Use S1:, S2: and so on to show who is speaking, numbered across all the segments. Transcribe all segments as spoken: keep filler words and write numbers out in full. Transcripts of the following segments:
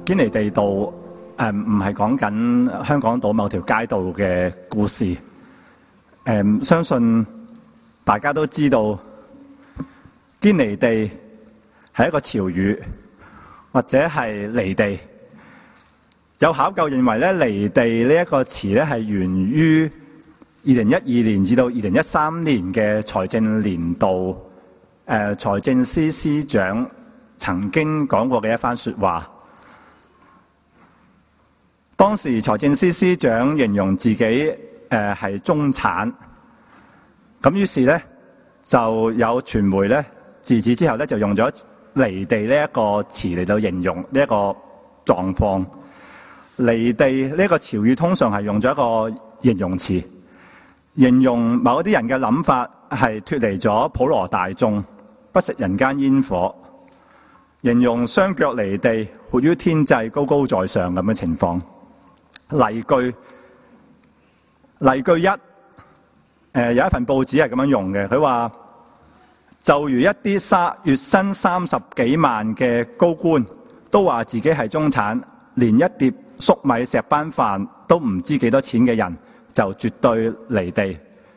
S1: 堅尼地道誒唔係講緊香港島某條街道嘅故事。誒、呃，相信大家都知道堅尼地係一個潮語，或者係離地。有考究認為咧，離地呢一個詞咧係源於二零一二年至到二零一三年嘅財政年度，誒、呃、財政司司長曾經講過嘅一番說話。當時財政司司長形容自己誒係、呃、中產，咁於是咧就有傳媒咧自此之後咧就用咗離地呢一個詞嚟到形容呢一個狀況。離地呢一個潮語通常係用咗一個形容詞，形容某啲人嘅諗法係脫離咗普羅大眾，不食人間煙火，形容雙腳離地，活於天際，高高在上咁嘅情況。例句例句一，誒、呃、有一份報紙係咁樣用嘅，佢話就如一啲三月薪三十幾萬嘅高官都話自己係中產，連一碟粟米石斑飯都唔知幾多錢嘅人就絕對離地。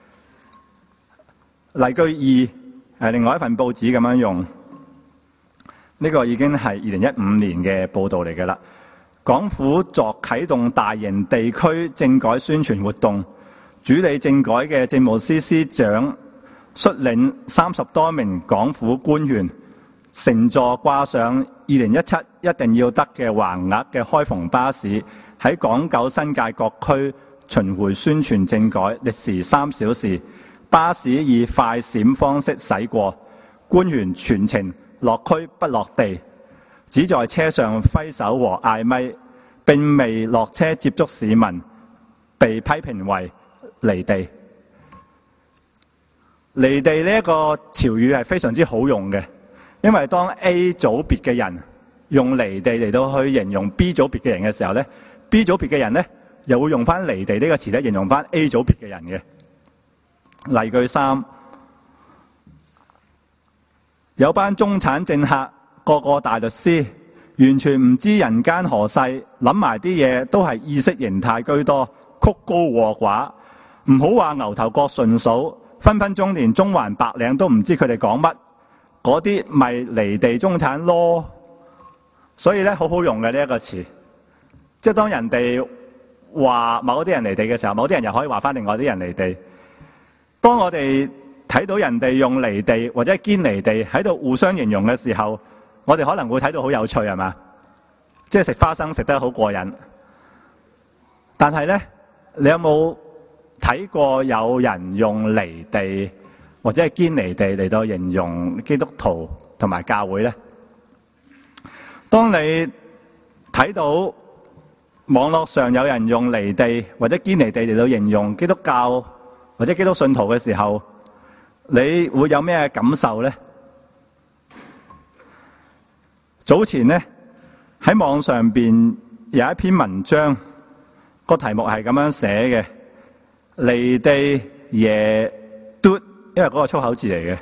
S1: 例句二，誒另外一份報紙咁樣用，呢、這個已經係二零一五年嘅報導嚟嘅啦。港府作啟動大型地區政改宣傳活動，主理政改嘅政務司司長率領三十多名港府官員，乘坐掛上二零一七一定要得嘅橫額嘅開篷巴士，喺港九新界各區巡迴宣傳政改，歷時三小時。巴士以快閃方式駛過，官員全程落區不落地，只在車上揮手和嗌咪，並未落車接觸市民，被批評為離地。離地呢一個潮語係非常之好用嘅，因為當 A 組別嘅人用離地嚟到去形容 B 組別嘅人嘅時候咧 ，B 組別嘅人咧又會用翻離地呢個詞咧形容翻 A 組別嘅人嘅。例句三，有班中產政客個個大律師，完全唔知人間何世，諗埋啲嘢都係意識形態居多，曲高和寡。唔好話牛頭角順數，分分鐘連中環白領都唔知佢哋講乜，嗰啲咪離地中產咯。所以咧，好好用嘅呢一個詞，即係當人哋話某啲人離地嘅時候，某啲人又可以話翻另外啲人離地。當我哋睇到人哋用離地或者堅離地喺度互相形容嘅時候，我哋可能會睇到好有趣，係嘛？即係食花生食得好過癮。但係呢，你有冇睇過有人用離地或者係堅離地嚟到形容基督徒同埋教會呢？當你睇到網絡上有人用離地或者堅離地嚟到形容基督教或者基督信徒嘅時候，你會有咩感受呢？早前呢，喺網上邊有一篇文章，個題目係咁樣寫嘅：離地耶嘟，因為嗰個粗口字嚟嘅，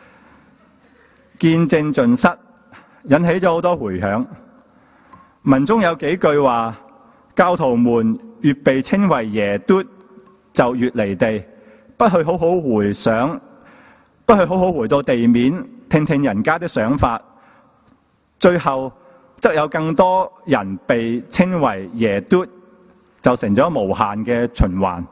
S1: 見證盡失，引起咗好多迴響。文中有幾句話：教徒們越被稱為耶嘟，就越離地。不去好好回想，不去好好回到地面，聽聽人家的想法，最後則有更多人被稱為耶嘟，就成咗無限嘅循環。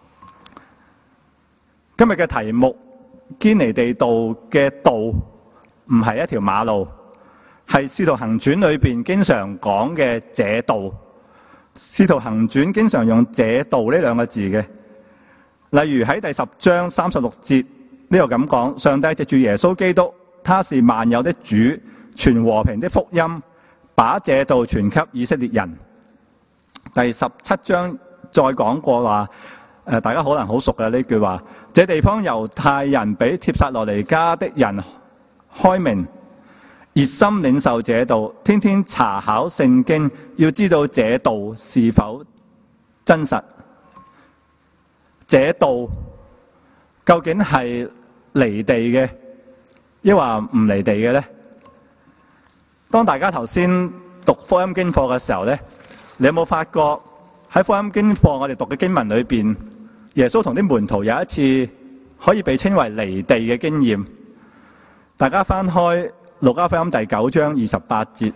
S1: 今日嘅題目堅尼地道嘅道唔係一條馬路，係《使徒行傳》裏邊經常講嘅這道。《使徒行傳》經常用這道呢兩個字嘅。例如喺第十章三十六節呢度咁講，上帝藉住耶穌基督，他是萬有的主，傳和平的福音，把這道傳給以色列人。第十七章再講過話，誒，大家可能好熟嘅呢句話：這地方猶太人比帖撒羅尼迦的人開明，熱心領受這道，天天查考聖經，要知道這道是否真實。這道究竟係離地嘅，抑或唔離地嘅呢？當大家頭先讀福音經課嘅時候呢，你有冇發覺喺福音經課我哋讀嘅經文裏邊，耶穌同啲門徒有一次可以被稱為離地嘅經驗？大家翻開路加福音第九章二十八節。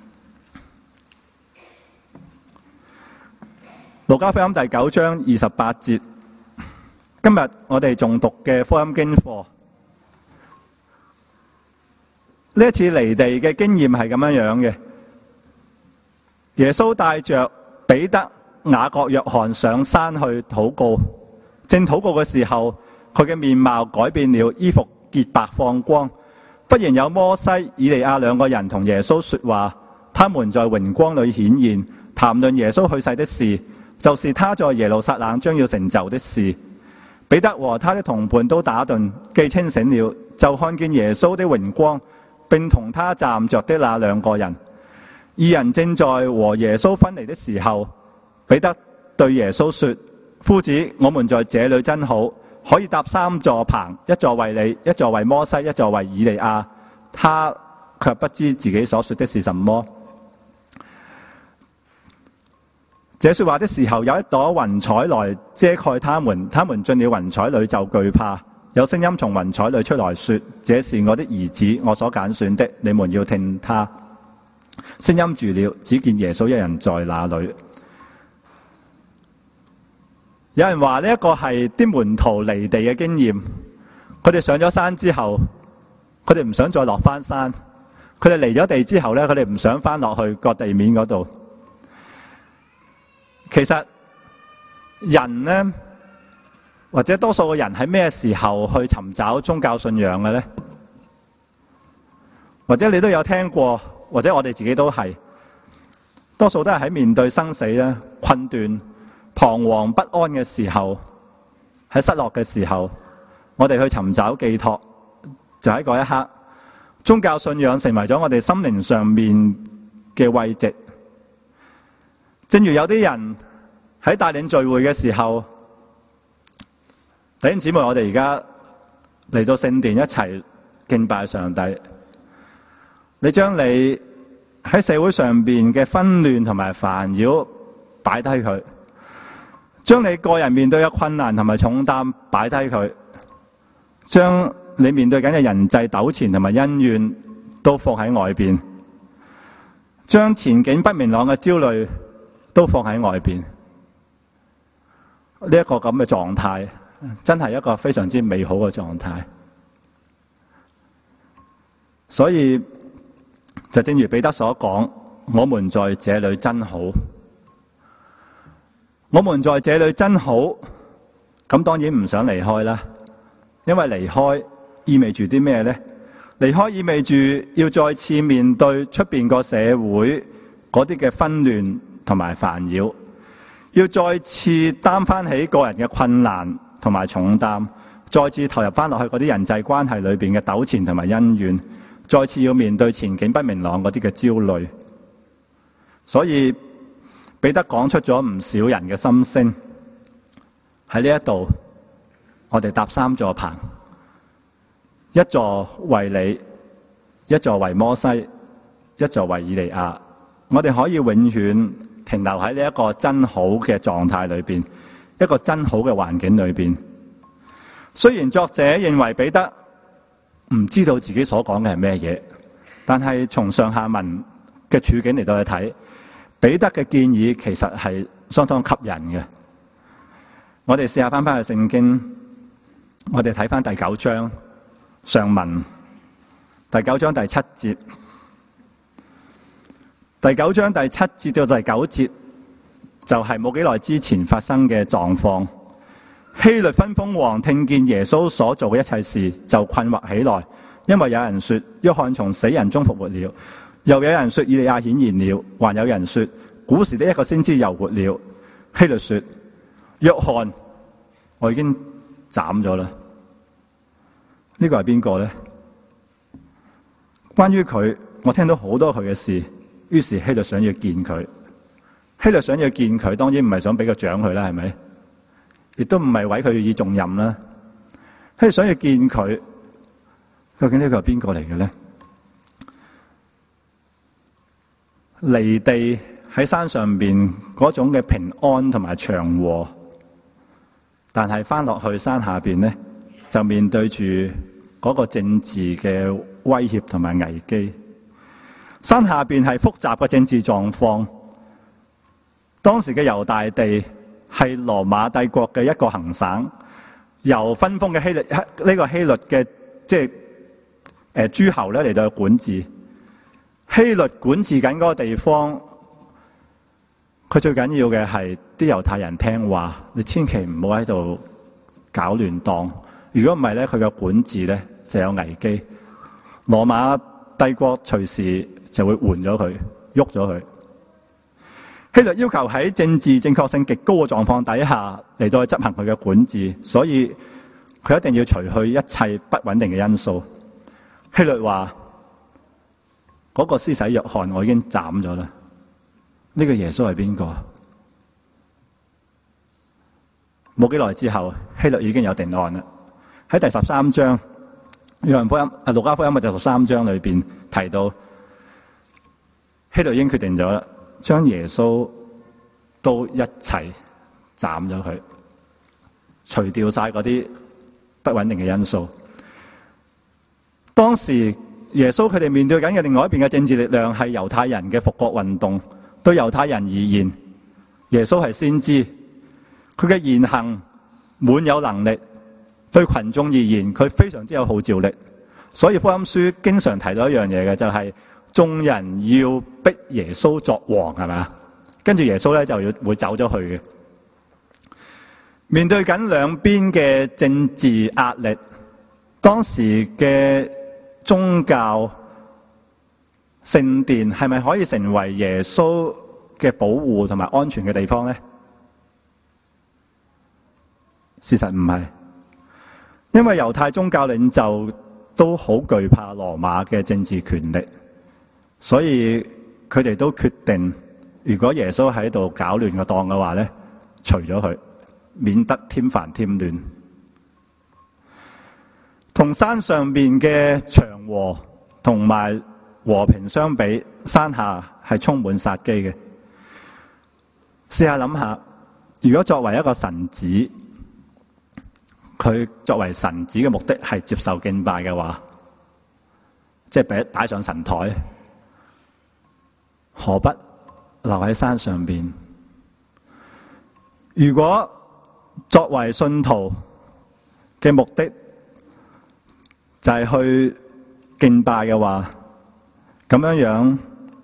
S1: 路加福音第九章二十八節，今日我哋仲讀嘅福音經課，呢一次離地嘅經驗係咁樣樣嘅。耶穌帶着彼得、雅各、約翰上山去禱告，正禱告嘅時候，佢嘅面貌改變了，衣服潔白放光。忽然有摩西、以利亞兩個人同耶穌說話，他們在榮光裏顯現，談論耶穌去世的事，就是他在耶路撒冷將要成就的事。彼得和他的同伴都打盹，既清醒了，就看見耶穌的榮光，並同他站着的那兩個人。二人正在和耶穌分離的時候，彼得對耶穌說：夫子，我們在這裏真好，可以搭三座棚，一座為你，一座為摩西，一座為以利亞。他卻不知自己所說的是什麼。這說話的時候，有一朵雲彩來遮蓋他們，他們進了雲彩裏就懼怕。有聲音從雲彩裏出來說：這是我的兒子，我所揀選的，你們要聽他。聲音住了，只見耶穌一人在那裏。有人話呢一個係啲門徒離地嘅經驗，佢哋上咗山之後，佢哋唔想再落翻山，佢哋離咗地之後呢，佢哋唔想翻落去個地面嗰度。其實人呢，或者多數嘅人喺咩時候去尋找宗教信仰嘅呢？或者你都有聽過，或者我哋自己都係，多數都係喺面對生死咧、困頓、彷徨不安嘅時候，喺失落嘅時候，我哋去尋找寄託，就喺嗰一刻，宗教信仰成為咗我哋心靈上面嘅慰藉。正如有啲人喺帶領聚會嘅時候，弟兄姊妹，我哋而家嚟到聖殿一齊敬拜上帝。你將你喺社會上邊嘅紛亂同埋煩擾擺低佢，將你個人面對嘅困難同埋重擔擺低佢，將你面對緊嘅人際糾纏同埋恩怨都放喺外邊，將前景不明朗嘅焦慮都放喺外邊。呢一個咁嘅狀態，真係一個非常之美好嘅狀態。所以就正如彼得所講，我們在這裏真好。我們在這裏真好，咁當然唔想離開啦。因為離開意味住啲咩呢？離開意味住要再次面對出邊個社會嗰啲嘅紛亂同埋煩擾，要再次擔翻起個人嘅困難同埋重擔，再次投入翻落去嗰啲人際關係裏邊嘅糾纏同埋恩怨，再次要面對前景不明朗嗰啲嘅焦慮。所以彼得講出咗唔少人嘅心聲。喺呢一度，我哋搭三座棚，一座為你，一座為摩西，一座為以利亞。我哋可以永遠停留喺呢一個真好嘅狀態裏邊，一個真好嘅環境裏邊。雖然作者認為彼得唔知道自己所講嘅係咩嘢，但係從上下文嘅處境嚟到去睇，彼得嘅建議其實係相當吸引嘅。我哋試下翻翻去聖經，我哋睇翻第九章上文，第九章第七節，第九章第七節到第九節就係冇幾耐之前發生嘅狀況。希律分封王聽見耶穌所做嘅一切事，就困惑起來，因為有人說約翰從死人中復活了，又有人說以利亞顯現了，還有人說古時的一個先知又活了。希律說：約翰我已經斬咗啦。呢個係邊個呢？關於佢，我聽到好多佢嘅事，於是希律想要見佢。希律想要見佢，當然唔係想俾個獎佢啦，係咪？亦都唔係委佢以重任啦。希律想要見佢，究竟呢個係邊個嚟嘅呢？ 離地喺山上邊嗰種嘅平安同埋祥和，但係翻落去山下邊咧，就面對住嗰個政治嘅威脅同埋危機。山下邊係複雜嘅政治狀況。當時嘅猶大地係羅馬帝國嘅一個行省，由分封嘅希律呢、這個希律嘅即係誒諸侯咧嚟到管治。希律管治緊嗰個地方，佢最緊要嘅係啲猶太人聽話，你千祈唔好喺度搞亂檔。如果唔係咧，佢嘅管治咧就有危機。羅馬帝國隨時就會換咗佢，喐咗佢。希律要求喺政治正確性極高嘅狀況底下嚟到去執行佢嘅管治，所以佢一定要除去一切不穩定嘅因素。希律話：嗰個施洗約翰我已經斬咗啦，呢個耶穌係邊個？冇幾耐之後，希律已經有定案啦。喺第十三章，約翰福音啊，路加福音嘅第十三章裏邊提到，希律已經決定咗啦。將耶穌都一齊斬咗佢，除掉晒嗰啲不穩定嘅因素。當時耶穌佢哋面對緊嘅另外一邊嘅政治力量係猶太人嘅復國運動。對猶太人而言，耶穌係先知，佢嘅言行滿有能力；對群眾而言，佢非常之有號召力。所以福音書經常提到一樣嘢嘅，就係、是。眾人要逼耶穌作王，係咪？跟住耶穌咧就要會走咗去嘅。面對緊兩邊嘅政治壓力，當時嘅宗教聖殿係咪可以成為耶穌嘅保護同埋安全嘅地方咧？事實唔係，因為猶太宗教領袖都好懼怕羅馬嘅政治權力。所以佢哋都決定，如果耶穌喺度搞亂個檔嘅話咧，除咗佢，免得添煩添亂。同山上邊嘅祥和同埋和平相比，山下係充滿殺機嘅。試下諗下，如果作為一個神子，佢作為神子嘅目的係接受敬拜嘅話，即係擺擺上神台。何不留喺山上邊？如果作為信徒嘅目的就係去敬拜嘅話，咁樣樣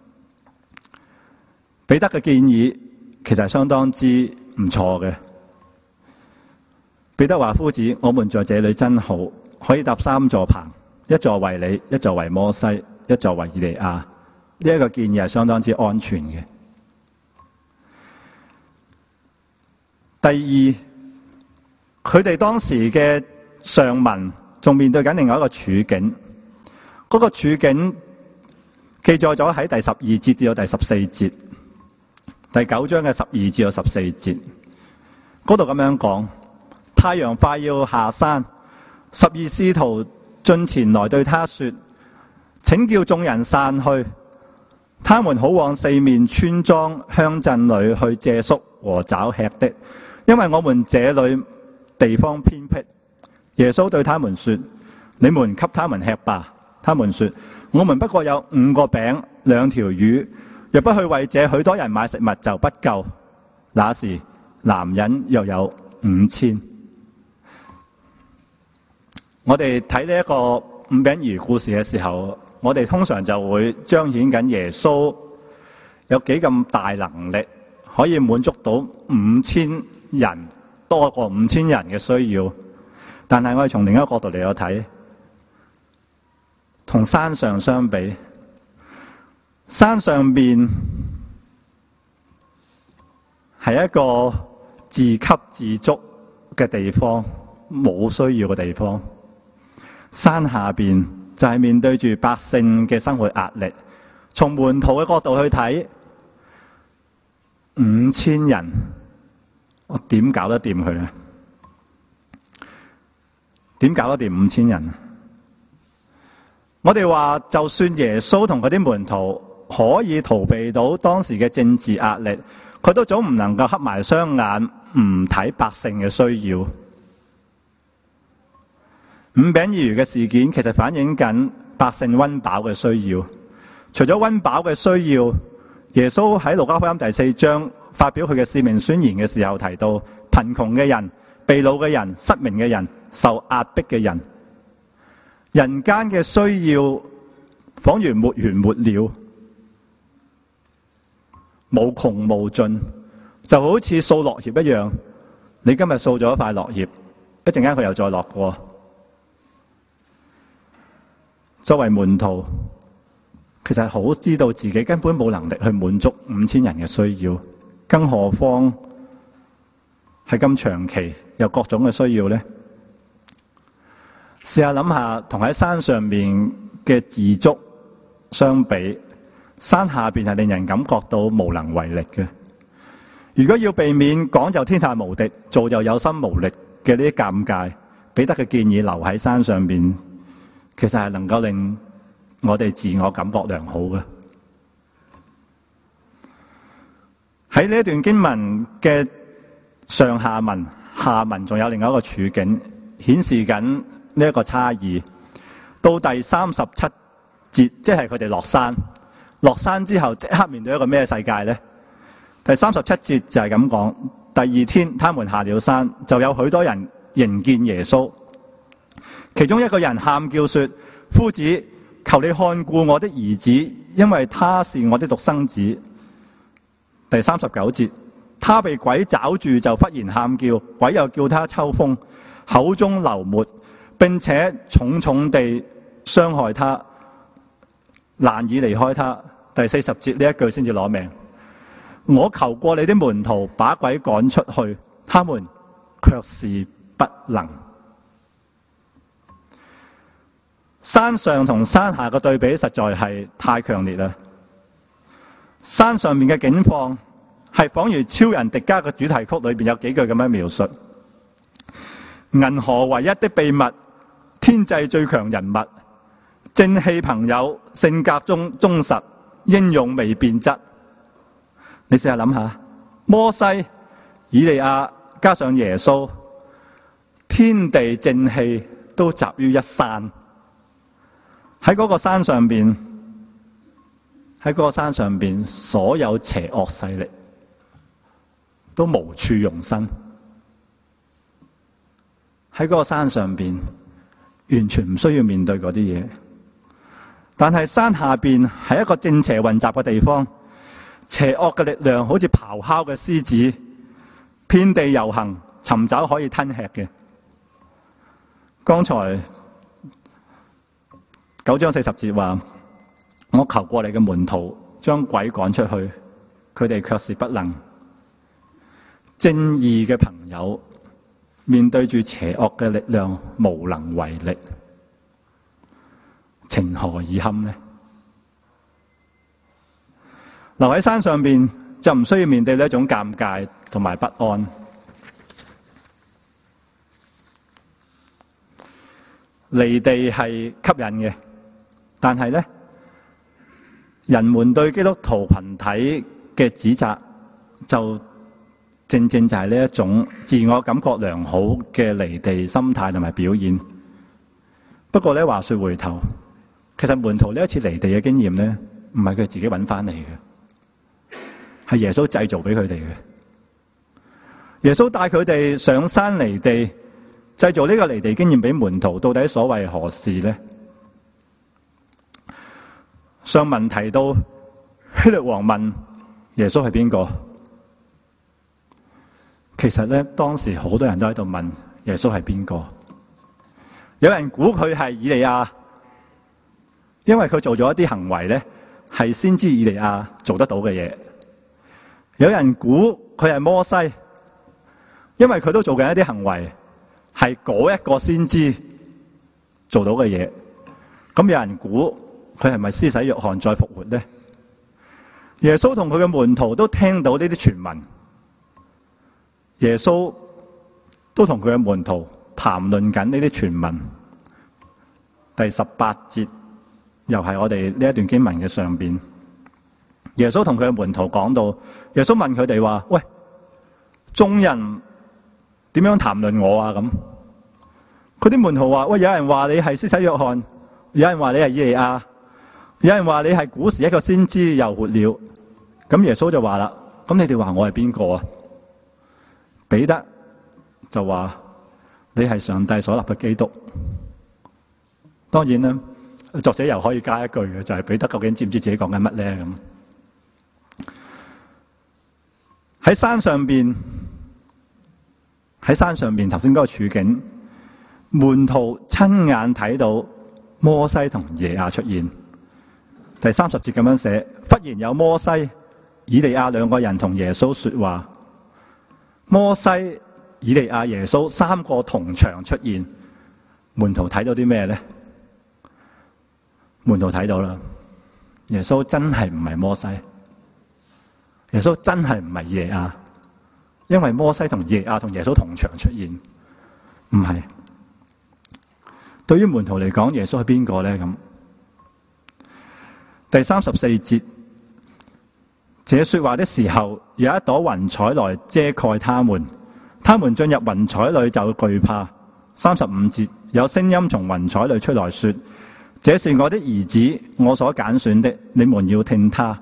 S1: 彼得嘅建議其實係相當之唔錯嘅。彼得話：夫子，我們在這裏真好，可以搭三座棚，一座為你，一座為摩西，一座為以利亞。呢一個建議係相當之安全嘅。第二，佢哋當時嘅上文仲面對緊另外一個處境，嗰、那個處境記載咗喺第十二節至到第十四節，第九章嘅十二至到十四節，嗰度咁樣講：太陽快要下山，十二使徒進前來對他說：請叫眾人散去。他們好往四面村莊鄉鎮裏去借宿和找吃的，因為我們這裏地方偏僻。耶穌對他們說：你們給他們吃吧。他們說：我們不過有五個餅兩條魚，若不去為這許多人買食物就不夠。那時男人約有五千。我哋睇呢一個五餅魚故事嘅時候，我哋通常就會彰顯緊耶穌有幾咁大能力，可以滿足到五千人，多過五千人嘅需要。但係我哋從另一個角度嚟到睇，同山上相比，山上邊係一個自給自足嘅地方，冇需要嘅地方。山下邊就係面對住百姓嘅生活壓力。從門徒嘅角度去睇，五千人，我點搞得掂佢啊？點搞得掂五千人啊？我哋話就算耶穌同嗰啲門徒可以逃避到當時嘅政治壓力，佢都總唔能夠黑埋雙眼唔睇百姓嘅需要。五餅二魚嘅事件其實反映緊百姓溫飽嘅需要。除咗溫飽嘅需要，耶穌喺路加福音第四章發表佢嘅使命宣言嘅時候提到，貧窮嘅人、被擄嘅人、失明嘅人、受壓迫嘅人，人間嘅需要仿如沒完沒了，無窮無盡，就好似掃落葉一樣。你今日掃咗一塊落葉，一陣間佢又再落過。作為門徒，其實好知道自己根本冇能力去滿足五千人嘅需要，更何況係咁長期有各種嘅需要呢？試下諗下，同喺山上面嘅自足相比，山下邊係令人感覺到無能為力嘅。如果要避免講就天下無敵，做就有心無力嘅呢啲尷尬，彼得嘅建議留喺山上邊，其實係能夠令我哋自我感覺良好嘅。喺呢一段經文嘅上下文，下文仲有另外一個處境，顯示緊呢一個差異。到第三十七節，即係佢哋落山，落山之後即刻面對一個咩世界呢？第三十七節就係咁講：第二天，他們下了山，就有許多人迎見耶穌。其中一個人喊叫說：夫子，求你看顧我的兒子，因為他是我的獨生子。第三十九節，他被鬼抓住，就忽然喊叫，鬼又叫他抽風，口中流沫，並且重重地傷害他，難以離開他。第四十節呢一句先至攞命。我求過你的門徒把鬼趕出去，他們卻是不能。山上同山下嘅對比實在係太強烈啦！山上面嘅境況係仿如超人迪迦嘅主題曲裏邊有幾句咁樣描述：銀河唯一的秘密，天際最強人物，正氣朋友，性格中忠實，英勇未變質。你試下諗下，摩西、以利亞加上耶穌，天地正氣都集於一山。喺嗰個山上邊，喺嗰個山上邊，所有邪惡勢力都無處容身。喺嗰個山上邊，完全唔需要面對嗰啲嘢。但係山下邊係一個正邪混雜嘅地方，邪惡嘅力量好似咆哮嘅獅子，遍地遊行，尋找可以吞吃嘅。剛才九章四十節話：我求過你嘅門徒將鬼趕出去，佢哋卻是不能。正義嘅朋友面對住邪惡嘅力量，無能為力，情何以堪呢？留喺山上邊就唔需要面對呢一種尷尬同埋不安。離地係吸引嘅，但係呢，人們對基督徒群體嘅指責，就正正就係呢一種自我感覺良好嘅離地心態同埋表現。不過呢，話說回頭，其實門徒呢一次離地嘅經驗呢，唔係佢自己揾翻嚟嘅。係耶穌製造俾佢哋嘅。耶穌帶佢哋上山離地，製造呢個離地經驗俾門徒，到底所為何事呢？上文提到希律王問耶穌係邊個，其實咧當時好多人都喺度問耶穌係邊個。有人估佢係以利亞，因為佢做咗一啲行為咧，係先知以利亞做得到嘅嘢。有人估佢係摩西，因為佢都做緊一啲行為，係嗰一個先知做到嘅嘢。咁有人估佢係咪施洗約翰再復活呢？耶穌同佢嘅門徒都聽到呢啲傳聞，耶穌都同佢嘅門徒談論緊呢啲傳聞。第十八節又係我哋呢一段經文嘅上邊。 耶穌同佢嘅門徒講到，耶穌問佢哋話：喂，眾人點樣談論我啊？咁佢啲門徒話：喂，有人話你係施洗約翰，有人話你係以利亞，有人話你係古時一個先知又活了。咁耶穌就話啦：咁你哋話我係邊個啊？彼得就話：你係上帝所立嘅基督。當然啦，作者又可以加一句嘅，就係彼得究竟知唔知自己講緊乜咧？咁喺山上邊，喺山上邊頭先嗰個處境，門徒親眼睇到摩西同耶亞出現。第三十節咁樣寫：忽然有摩西、以利亞兩個人同耶穌說話。摩西、以利亞、耶穌三個同場出現，門徒睇到啲咩咧？門徒睇到啦，耶穌真係唔係摩西，耶穌真係唔係以利亞，因為摩西同以利亞同耶穌同場出現，唔係。對於門徒嚟講，耶穌係邊個咧？咁第三十四節，這說話的時候，有一朵雲彩來遮蓋他們，他們進入雲彩裏就懼怕。三十五節，有聲音從雲彩裏出來說：這是我的兒子，我所揀選的，你們要聽他。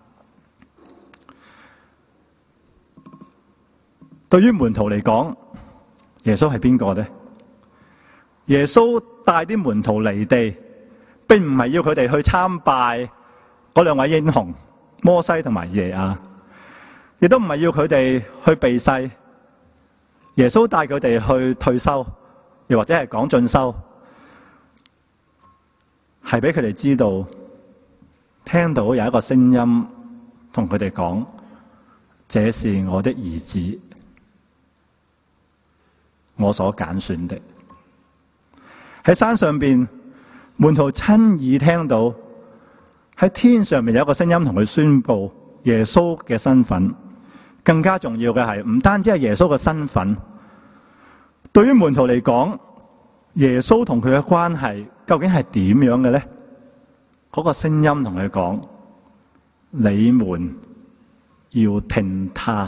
S1: 對於門徒嚟講，耶穌係邊個呢？耶穌帶啲門徒離地，並唔係要佢哋去參拜嗰兩位英雄摩西同埋以利亞，亦都唔係要佢哋去避世。耶穌帶佢哋去退休，又或者係講進修，係俾佢哋知道，聽到有一個聲音同佢哋講：這是我的兒子，我所揀選的。喺山上邊，門徒親耳聽到喺天上面有一個聲音同佢宣布耶穌嘅身份。更加重要嘅係，唔單止係耶穌嘅身份，對於門徒嚟講，耶穌同佢嘅關係究竟係點樣嘅咧？嗰個聲音同佢講：你們要聽他。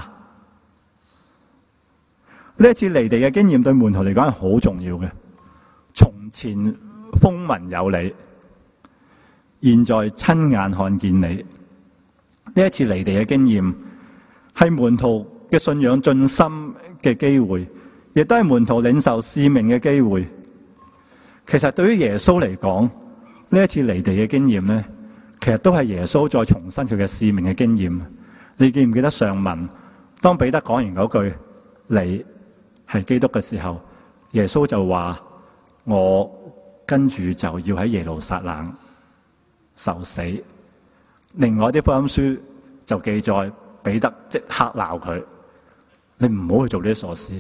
S1: 呢一次離地嘅經驗對門徒嚟講係好重要嘅。從前風聞有你，現在親眼看見你。呢一次離地嘅經驗係門徒嘅信仰進深嘅機會，亦都係門徒領受使命嘅機會。其實對於耶穌嚟講，呢一次離地嘅經驗咧，其實都係耶穌再重申佢嘅使命嘅經驗。你記唔記得上文當彼得講完嗰句你係基督嘅時候，耶穌就話：我跟住就要喺耶路撒冷受死。另外啲福音書就記載彼得即刻鬧佢：你唔好去做呢啲傻事。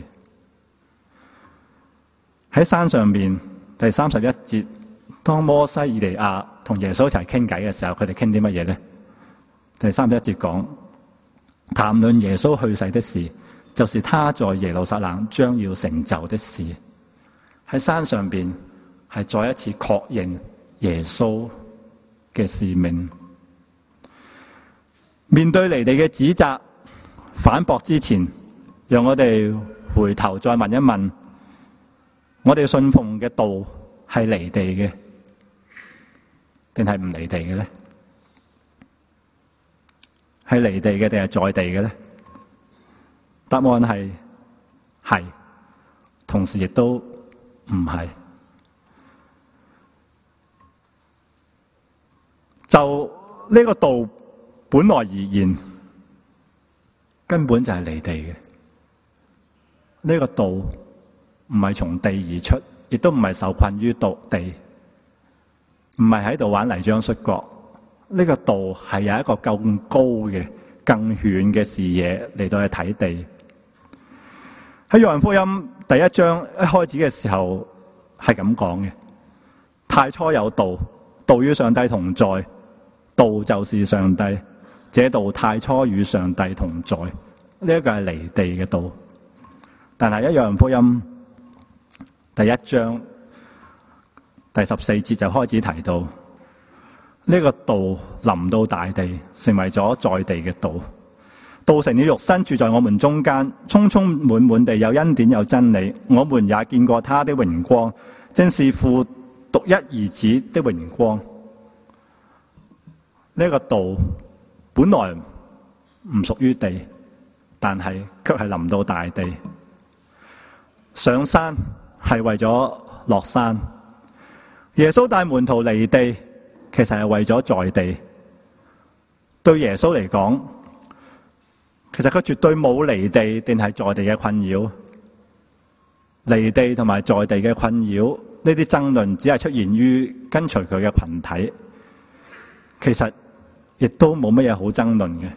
S1: 喺山上邊第三十一節，當摩西、以利亞同耶穌一齊傾偈嘅時候，佢哋傾啲乜嘢咧？第三十一節講談論耶穌去世的事，就是他在耶路撒冷將要成就的事。喺山上邊係再一次確認耶穌嘅使命。面對離地嘅指責、反駁之前，讓我哋回頭再問一問：我哋信奉嘅道係離地嘅，定係唔離地嘅咧？係離地嘅定係在地嘅咧？答案係係，同時亦都唔係。就呢個道本來而言，根本就係離地嘅。呢個道唔係從地而出，亦都唔係受困於道地，唔係喺度玩泥漿摔角。呢個道係有一個更高嘅、更遠嘅視野嚟到去睇地。喺約翰福音第一章一開始嘅時候係咁講嘅：太初有道，道與上帝同在，道就是上帝。這道太初與上帝同在。呢、這、一個係離地嘅道。但係一約翰福音第一章第十四節就開始提到， 呢個道臨到大地，成為咗在地嘅道。道成了肉身，住在我們中間，充充滿滿地有恩典有真理。我們也見過他的榮光，正是父獨一兒子的榮光。呢個道本來唔屬於地，但係卻係臨到大地。上山係為咗落山，耶穌帶門徒離地，其實係為咗在地。對耶穌嚟講，其實佢絕對冇離地定係在地嘅困擾。離地同埋在地嘅困擾，呢啲爭論只係出現於跟隨佢嘅群體，其實亦都冇乜嘢好爭論嘅。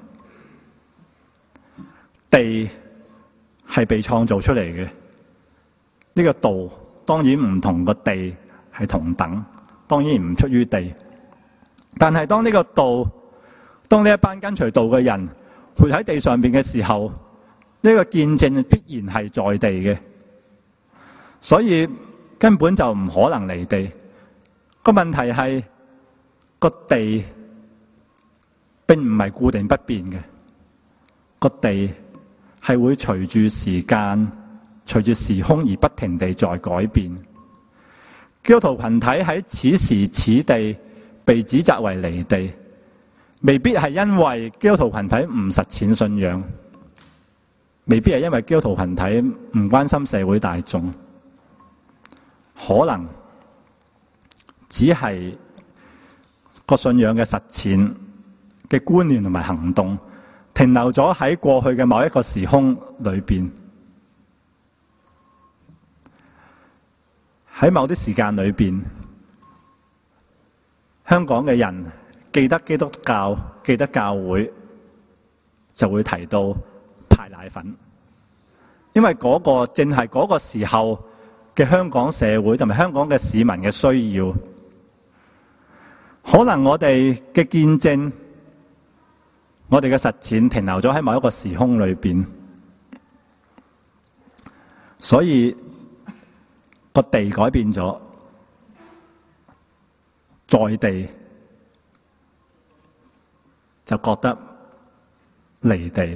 S1: 地係被創造出嚟嘅，呢個道當然唔同個地係同等，當然唔出於地。但係當呢個道，當呢一班跟隨道嘅人活喺地上邊嘅時候，呢個見證必然係在地嘅，所以根本就唔可能離地。個問題係個地並唔係固定不變嘅，個地係會隨住時間、隨住時空而不停地在改變。基督徒群體喺此時此地被指責為離地，未必係因為基督徒群體唔實踐信仰，未必係因為基督徒群體唔關心社會大眾，可能只係個信仰嘅實踐嘅觀念同埋行動停留咗喺過去嘅某一個時空裏邊，喺某啲時間裏邊，香港嘅人記得基督教，記得教會，就會提到派奶粉，因為嗰個正係嗰個時候嘅香港社會同埋香港嘅市民嘅需要。可能我哋嘅見證，我哋嘅實踐停留咗喺某一個時空裏邊，所以個地改變咗，在地就覺得離地，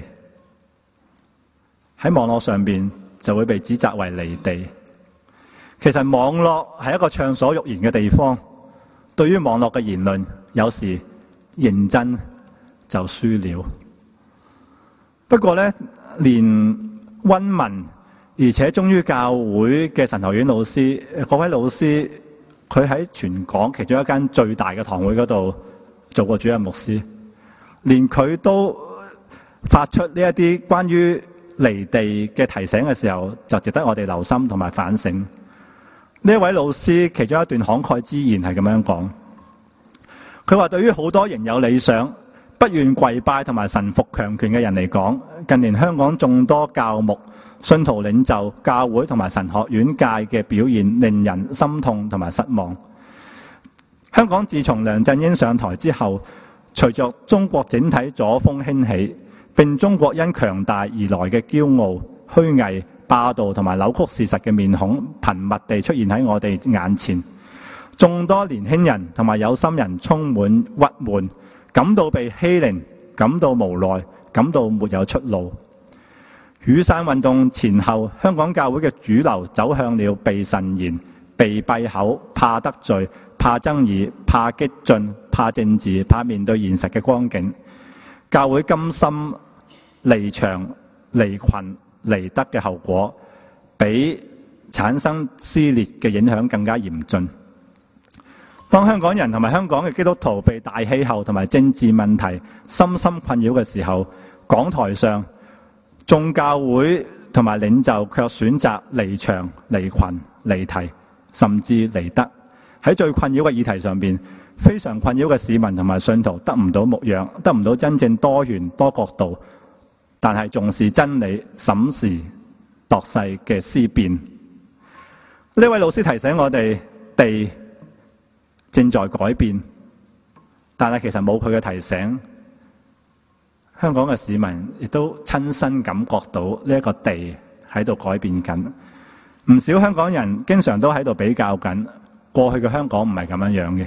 S1: 喺網絡上邊就會被指責為離地。其實網絡係一個暢所欲言嘅地方，對於網絡嘅言論，有時認真就輸了。不過呢，連溫文而且忠於教會嘅神學院老師，嗰位老師佢喺全港其中一間最大嘅堂會嗰度做過主任牧師，連佢都發出呢一啲關於離地嘅提醒嘅時候，就值得我哋留心同埋反省。呢一位老師其中一段慷慨之言係咁樣講，佢話對於好多仍有理想、不願跪拜同埋臣服強權嘅人嚟講，近年香港眾多教牧、信徒領袖、教會同埋神學院界嘅表現令人心痛同埋失望。香港自從梁振英上台之後，隨着中國整體左風興起，並中國因強大而來嘅驕傲、虛偽、霸道同埋扭曲事實嘅面孔頻密地出現喺我哋眼前，眾多年輕人同埋有心人充滿鬱悶，感到被欺凌，感到無奈，感到沒有出路。雨傘運動前後，香港教會嘅主流走向了被慎言、被閉口、怕得罪、怕爭議、怕激進、怕政治、怕面對現實嘅光景。教會甘心離場、離群、離德嘅後果，比產生撕裂嘅影響更加嚴峻。當香港人同埋香港嘅基督徒被大氣候同埋政治問題深深困擾嘅時候，講台上眾教會同埋領袖卻選擇離場、離群、離題，甚至離德。喺最困擾嘅議題上邊，非常困擾嘅市民同埋信徒得唔到牧養，得唔到真正多元多角度，但係重視真理、審時度勢嘅思辨。呢位老師提醒我哋，地正在改變，但係其實冇佢嘅提醒，香港嘅市民亦都親身感覺到呢一個地喺度改變緊。唔少香港人經常都喺度比較緊，過去嘅香港唔係咁樣樣嘅，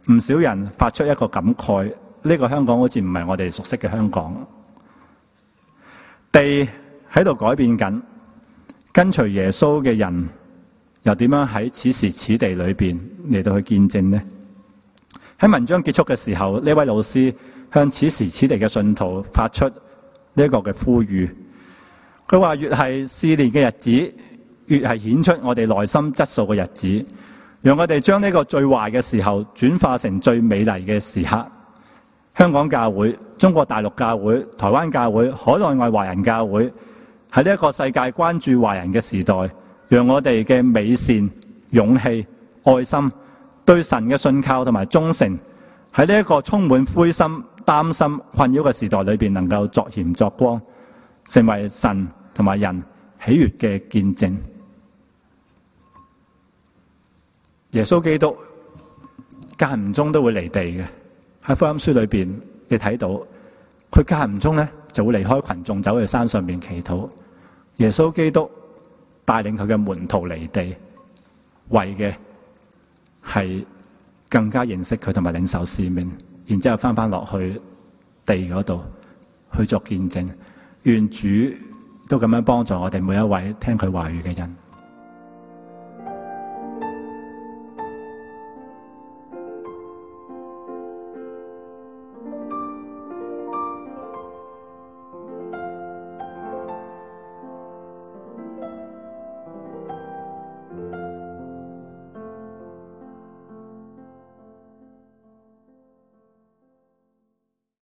S1: 唔少人發出一個感慨，呢、這個香港好似唔係我哋熟悉嘅香港。地喺度改變緊，跟隨耶穌嘅人又點樣喺此時此地裏邊嚟到去見證呢？喺文章結束嘅時候，呢位老師向此時此地嘅信徒發出呢一個嘅呼籲。佢話越係試煉嘅日子，越係顯出我哋內心質素嘅日子，讓我哋將呢個最壞嘅時候轉化成最美麗嘅時刻。香港教會、中國大陸教會、台灣教會、海內外華人教會，喺呢一個世界關注華人嘅時代，讓我哋嘅美善、勇氣、愛心、對神嘅信靠同埋忠誠，喺呢一個充滿灰心、擔心、困擾嘅時代裏邊，能夠作鹽作光，成為神同埋人喜悅嘅見證。耶穌基督間唔中都會離地嘅。喺福音書裏邊，你睇到佢間唔中咧就會離開群眾，走去山上邊祈禱。耶穌基督帶領佢嘅門徒離地，為嘅係更加認識佢同埋領受使命，然之後翻翻落去地嗰度去作見證。願主都咁樣幫助我哋每一位聽佢話語嘅人。